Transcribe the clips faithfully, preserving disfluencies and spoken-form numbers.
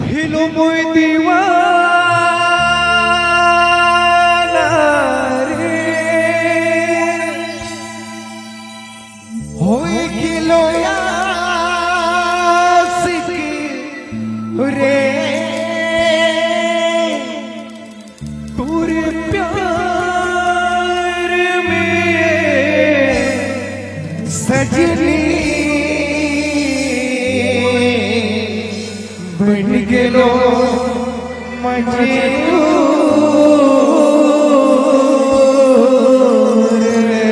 हिलो मोय दीवाना रे होय किलो आशिक रे पूरे प्यार में सजनी बन गेलो मजनूर रे।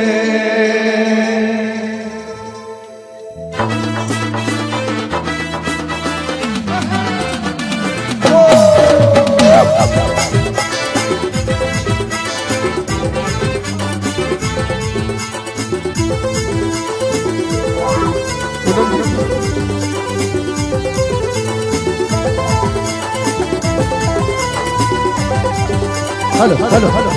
हेलो हेलो हेलो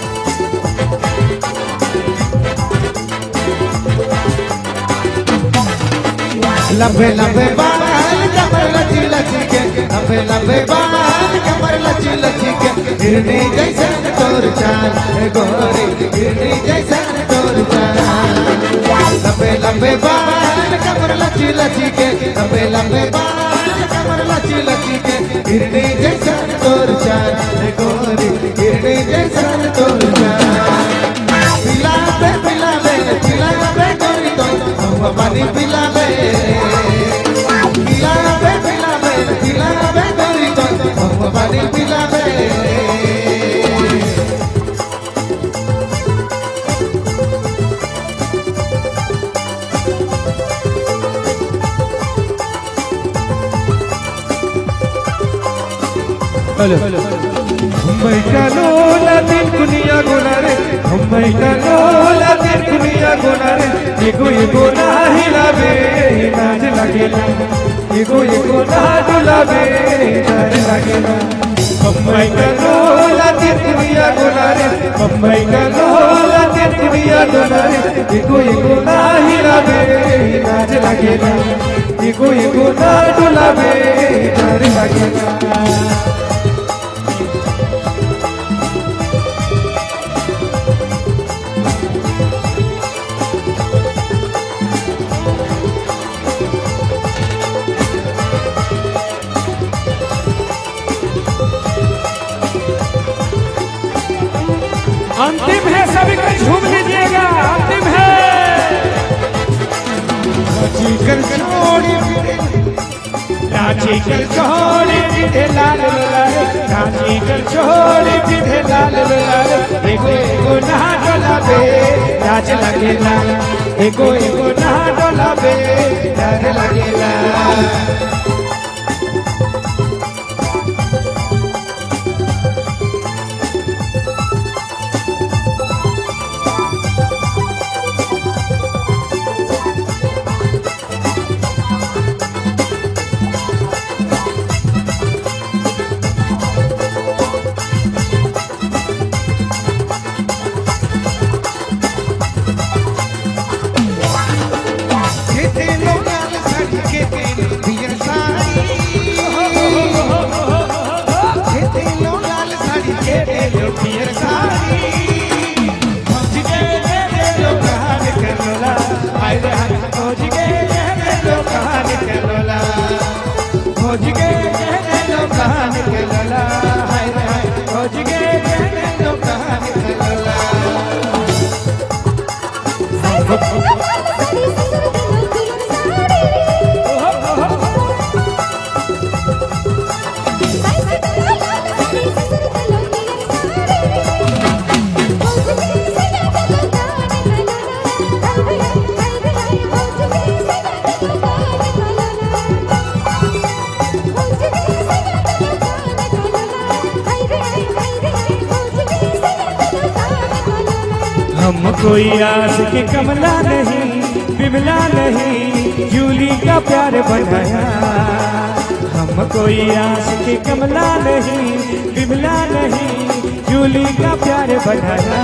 लंबे लंबे बाल कमर लची लची के लंबे लंबे बाल कमर लची लची के हिरनी जैसा तोर चाल गोरी हिरनी जैसा तोर चाल। लंबे लंबे बाल कमर लची लची के लंबे लंबे बाल कमर लची लची के हिरनी जैसा तोर चाल गोरी हिरनी जैसा तोर चाल। पिलावे पिलावे पिलावे गोरी तो हम पानी पिलावे पिलावे पिलावे पिलावे गोरी तो हम पानी पिलावे। हेलो हेलो मैं लोला दिल कुनिया गोना रे मैं लोला दिल कुनिया गोना रे एगो एगो ना हिलावे नाच लागेला एगो एगो ना डुलावे नाच लागेला। मैं लोला दिल कुनिया गोना रे मैं लोला दिल कुनिया गोना रे एगो एगो ना हिलावे नाच लागेला एगो एगो ना डुलावे नाच लागेला। अंतिम है, सभी को झूम लीजिएगा। अंतिम है रांची कर छोड़ी रांची कर छोड़ी विधे लाल लाल रांची कर छोड़ी विधे लाल लाल एगो एगो ना डोलावे नाच लगेला एगो एगो ना डोलावे डर लगेला। हम कोई आस के कमला नहीं बिमला नहीं जूली का प्यार बढ़ाया। हम कोई आस के कमला नहीं बिमला नहीं जूली का प्यार बढ़ाया।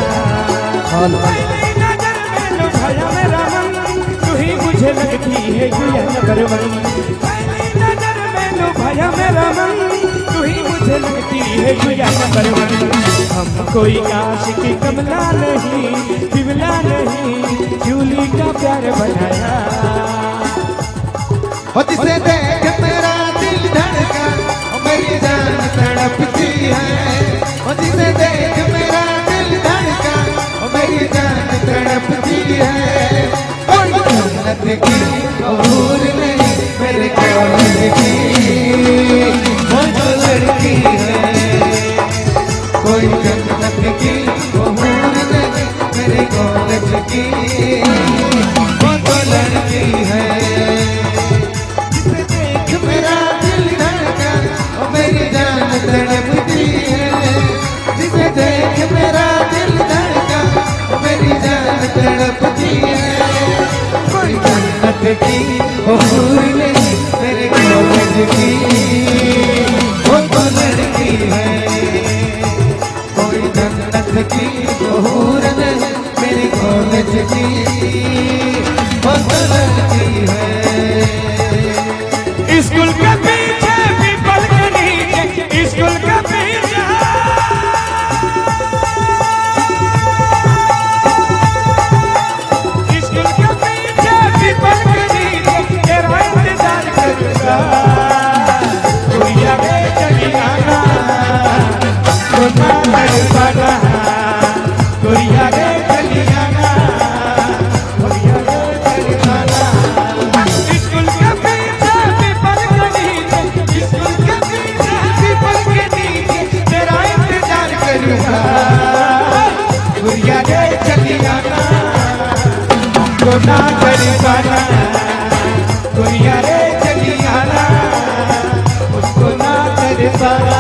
नजर में लुभाया मेरा मन तू ही मुझे लगती है नजर में भाया मेरा मन, तू ही मुझे लगती है गुड़िया नंबर वन। हम कोई आशिकी कमला नहीं, बिमला नहीं, जूली का प्यार बनाया। हो जिसे देख मेरा दिल धड़का, मेरी जान तड़पती है। हो जिसे देख मेरा दिल धड़का, मेरी जान तड़पती है। कोई जन्नत की हूर नहीं मेरे कॉलेज की, वो तो लड़की है। कोई जन्नत की हूर नहीं मेरे कॉलेज की, वो तो लड़की है। मेरा दिल धड़का, मेरी जान तड़पती है। जिसे देख मेरा दिल धड़का, मेरी जान तड़पती है। कोई जन्नत की हूर नहीं मेरे कॉलेज की, वो तो लड़की है। कोई जन्नत की हूर नहीं मेरे कॉलेज की, वो तो लड़की है। स्कूल के पीछे पीपल के नीचे, स्कूल के पीछे स्कूल के पीछे पीपल के नीचे तेरा इंतजार करूंगा। गुड़िया रे चली आना, रोना तड़पाना, गुड़िया रे चली आना, गुड़िया रे चली आना। स्कूल के पीछे पीपल के नीचे, स्कूल के पीछे पीपल के नीचे तेरा इंतजार करूंगा। गुड़िया रे चली आना, रोना तड़पाना, गुड़िया रे चली आना, उसको ना तड़पाना।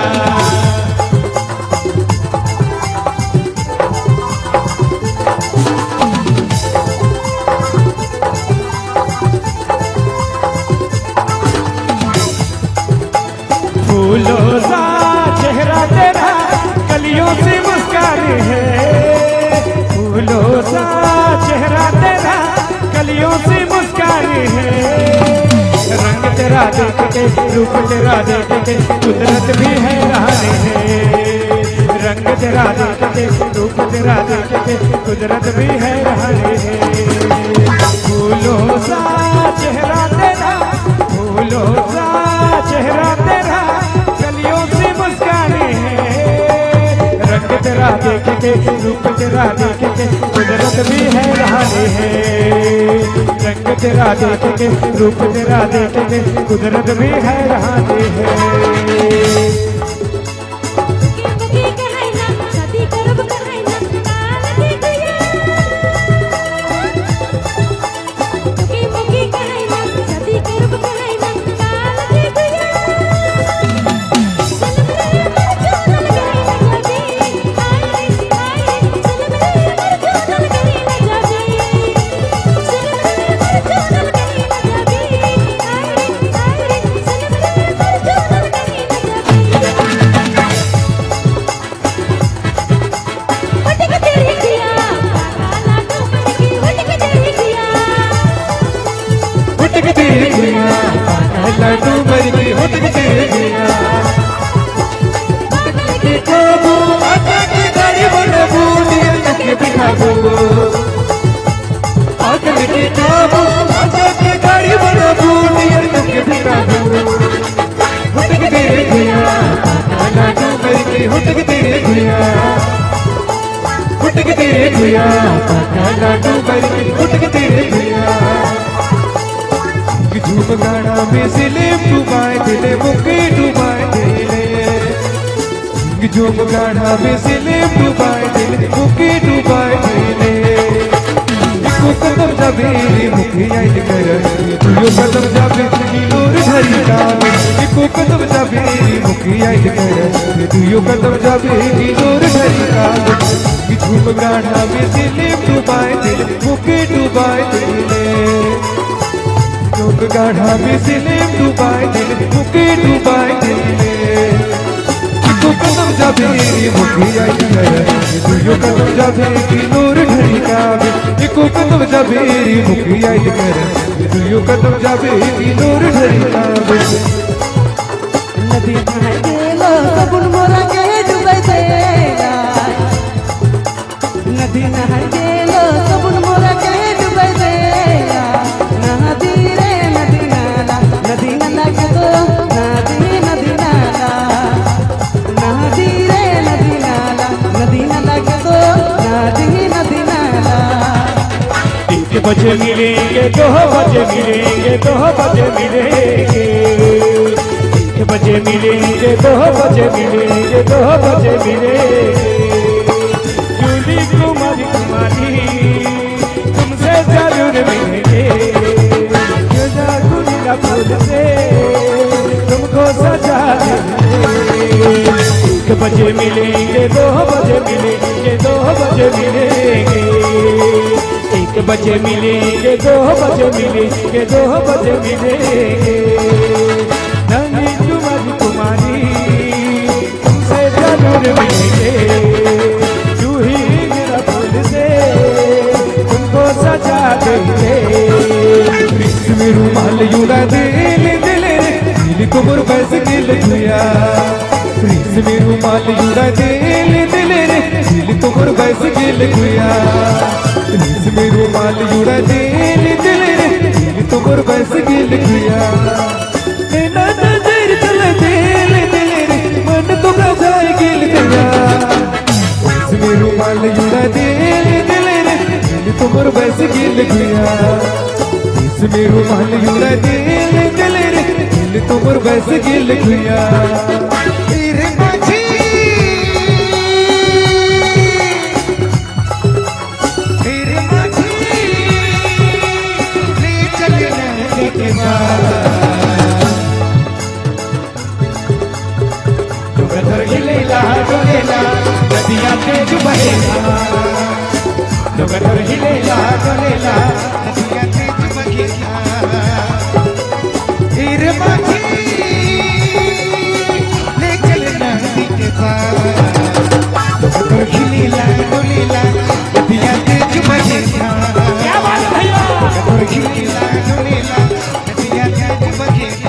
फूलों सा चेहरा तेरा कलियों से मुस्कान है। फूलों सा चेहरा तेरा कलियों से मुस्कान है। रंग तेरा देख के, रूप तेरा देख के कुदरत भी हैरान है। रंग तेरा देख के, रूप तेरा देख के कुदरत भी हैरान है। फूलों सा चेहरा तेरा, फूलों सा चेहरा तेरा कलियों से मुस्कान है। रंग तेरा देख के, रूप तेरा देख के कुदरत भी हैरान है। रंग तेरा देख के, रूप तेरा देख के कुदरत भी हैरान है। लड्डू मर गई हुट तेरे गुड़िया, आका की गाड़ी बना बूढ़िया तक बिठा दो। आका की काबू आका की गाड़ी बना बूढ़िया तक बिठा दो। हुट तेरे गुड़िया, लड्डू मर गई हुट तेरे गुड़िया, हुट तेरे गुड़िया, लड्डू मर गई हुट तेरे गुड़िया। झूम गाना में सिलेम डुबाए दिले मुके डुबाए दिले। झूम गाना में सिलेम डुबाए दिले मुके डुबाए दिले। इको कदम जाबे मुखी आई कर, दुयो कदम जाबे नूर धरी का। इको कदम जाबे मुखी आई कर, दुयो कदम जाबे नूर धरी का। झूम गाना में सिलेम डुबाए दिले मुके डुबाए दिले। झूम गाढ़ा में सिलेम डुबाए दिले मुके डुबाए दिले। इको कदम जाबे मुखी आई कर, दुयो कदम जाबे नूर धरी का। इको कदम जाबे मुखी आई कर, दुयो कदम जाबे नूर धरी का। नदी नहाय गेलो सबुन मोरा के डुबाई देला नदी नहाय गेलो सबुन मोरा के डुबाई देला नदी रे नदी नाला नदी नाला के तो नदी नदी नाला नदी रे नदी नाला नदी नाला के तो नदी नदी नाला एक बजे मिलेंगे दो बजे मिलेंगे दो बजे मिलेंगे एक बजे मिलेंगे दो बजे मिलेंगे दो बजे मिलेंगे जूली कुमारी कुमारी तुमसे जरूर मिलेंगे जुदा गुलाब फूल से तुमको सजा देंगे एक बजे मिलेंगे दो बजे मिलेंगे दो बजे मिलेंगे एक बजे मिलेंगे दो बजे मिलेंगे दो बजे मिलेंगे नन्ही कुमारी कुमारी तुमसे जरूर मिलेंगे जूही मेरा फूल से तुमको सजा देंगे में रुमाल युड़ा दिल दिल दिल को मोर बस गिल दुया प्रिंस में रुमाल युड़ा दिल दिल दिल को मोर बस गिल दुया प्रिंस में रुमाल युड़ा दिल दिल दिल को मोर बस गिल दुया ना नजर चल दिल दिल मन तो बजाए गिल दुया प्रिंस में रुमाल युड़ा दिल दिल दिल को मोर बस गिल दुया में रुमाल युड़ा दिल दिल रे दिल तो मोर बस गिल खुया तेरे माझी तेरे माझी ले चले नदी के पार डुगर हिलेला डोलेला नदियां तेज बहेला डुगर हिलेला डोलेला नदियां तेज तेरे माझी ले चल नदी के पार डुगर हिलेला डोलेला नदियां तेज बहेला क्या बात है भैया डुगर हिलेला डोलेला नदियां तेज बहेला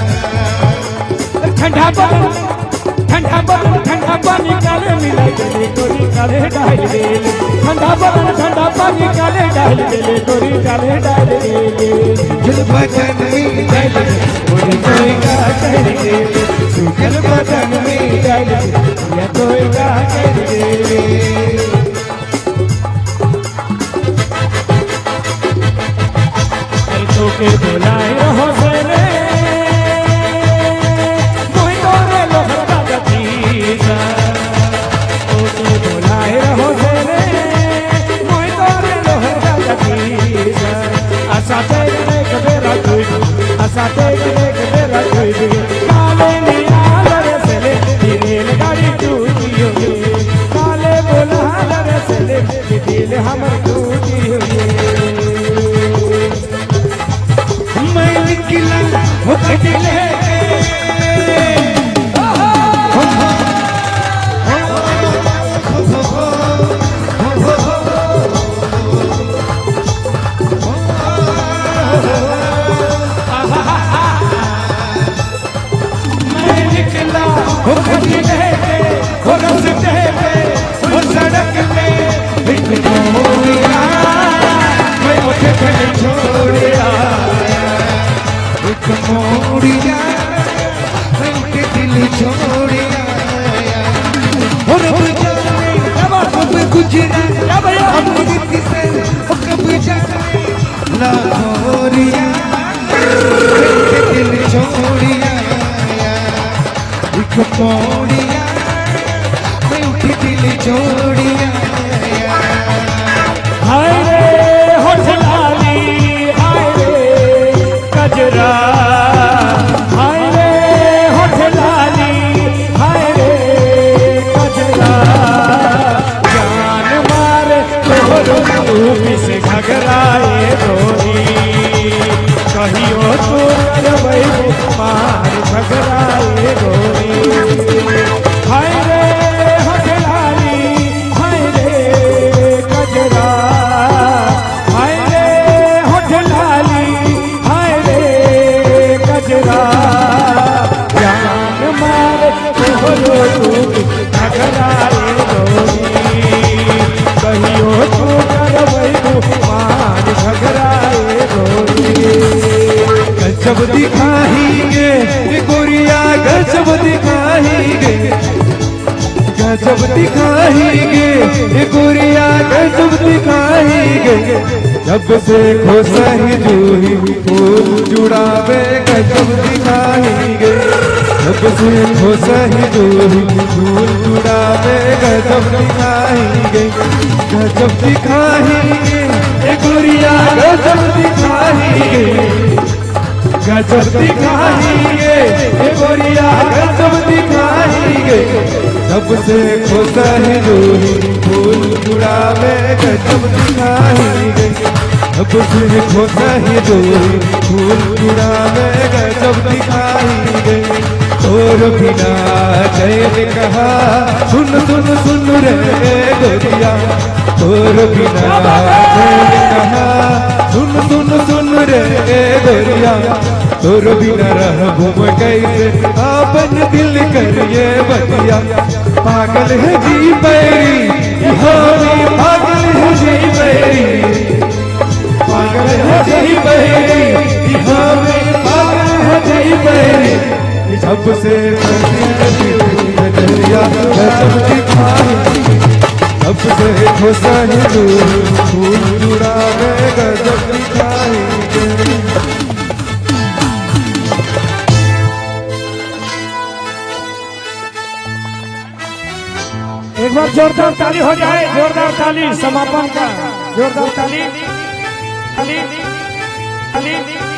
ठंडा पानी ठंडा पानी ठंडा पानी काले मिला गले गोरी काले डाल दे ठंडा पानी ठंडा पानी काले डाल दे गोरी काले डाल दे जल बदन में डाल दे गोरी कोई का कर दे जल बदन में डाल दे या कोई का कर दे तो के बुलाए रहो सरे कोई तोरे लोहरा गतीसा तो के बुलाए रहो सरे कोई तोरे लोहरा गतीसा आशा तेरे कबेरा कोई आशा तेरे कबेरा कोई काले नियाल रसले दिल गाड़ी टूटी होगी काले बुलाल रसले दिल हमर टूटी होगी मैं निकला हो दिले मैं निकला हो दिले हो रस्ते पे हो सड़क पे एक मोरिया मैं उठे खड़े छोड़िया एक मोरिया मैं उठे दिल छोड़िया और अब जाने अब गुजरा अब किसी से कब जाने ला मोरिया मैं उठे दिल छोड़िया एक मोरिया मैं उठे दिल छोड़िया हाय रे होठ लाली हाय रे कजरा हाय रे होठ लाली हाय रे कजरा जान मारे तोरो रूप से घगराए गोरी कहियो तू करबै मार घगराए गोरी हाय रे होठ लाली हाय रे कजरा हाय रे होठ लाली हाय रे कजरा जान दिखाएंगे ये गोरिया गजब दिखाएंगे जब से खोसही जूही फूल जुड़ावे गजब दिखाएंगे जब से खोसही जूही फूल जुड़ावे गजब दिखाएंगे गजब दिखाएंगे ये गोरिया गजब दिखाएंगे गजब दिखाएंगे ये गोरिया गजब दिखाएंगे जब से खोसही जूही फूल जुड़ावे गजब दिखाएंगे जब से खोसही जूही फूल जुड़ावे गजब दिखाएंगे और बिना चैन कहा सुन सुन सुन रे गोरिया और बिना चैन कहा सुन सुन सुन रे गोरिया तोर बिना रहबू मैं कैसे आपन दिल करिए बतिया पागल है जी बैरी हमें पागल है जी बैरी पागल है जी बैरी हमें पागल है जी बैरी जब से नजरिया गजब दिखाएंगे जब से खोसही जूही फूल जुड़ावे गजब दिखाएंगे एक बार जोरदार ताली हो जाए जोरदार ताली समापन का जोरदार ताली ताली ताली